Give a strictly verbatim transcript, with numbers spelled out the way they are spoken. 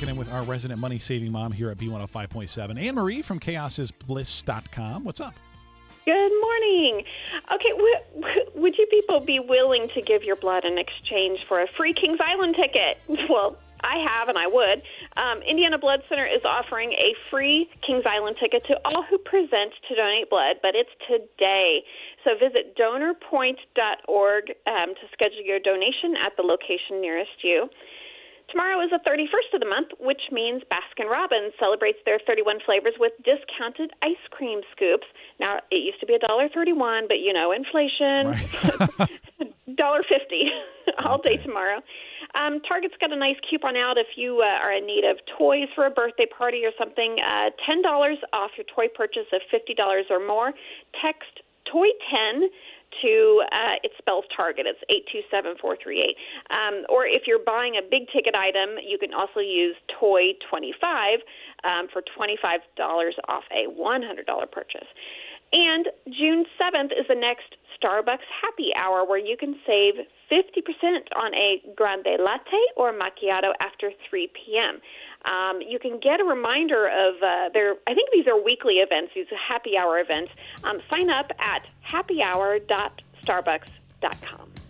checking in with our resident money-saving mom here at B one oh five point seven. Anne-Marie from chaos is bliss dot com. What's up? Good morning. Okay, w- would you people be willing to give your blood in exchange for a free Kings Island ticket? Well, I have, and I would. Um, Indiana Blood Center is offering a free Kings Island ticket to all who present to donate blood, but it's today. So visit donor point dot org um, to schedule your donation at the location nearest you. Tomorrow is the thirty-first of the month, which means Baskin-Robbins celebrates their thirty-one flavors with discounted ice cream scoops. Now, it used to be one dollar thirty-one, but, you know, inflation, Right. one dollar fifty all day tomorrow. Um, Target's got a nice coupon out if you uh, are in need of toys for a birthday party or something. Uh, ten dollars off your toy purchase of fifty dollars or more. Text toy ten to, uh, it spells Target. It's eight two seven four three eight. Um, or if you're buying a big-ticket item, you can also use toy twenty-five um, for twenty-five dollars off a one hundred dollars purchase. And June seventh is the next Starbucks happy hour where you can save fifty percent on a grande latte or macchiato after three p.m. Um, you can get a reminder of uh, their, I think these are weekly events, these are happy hour events. Um, sign up at happy hour dot starbucks dot com.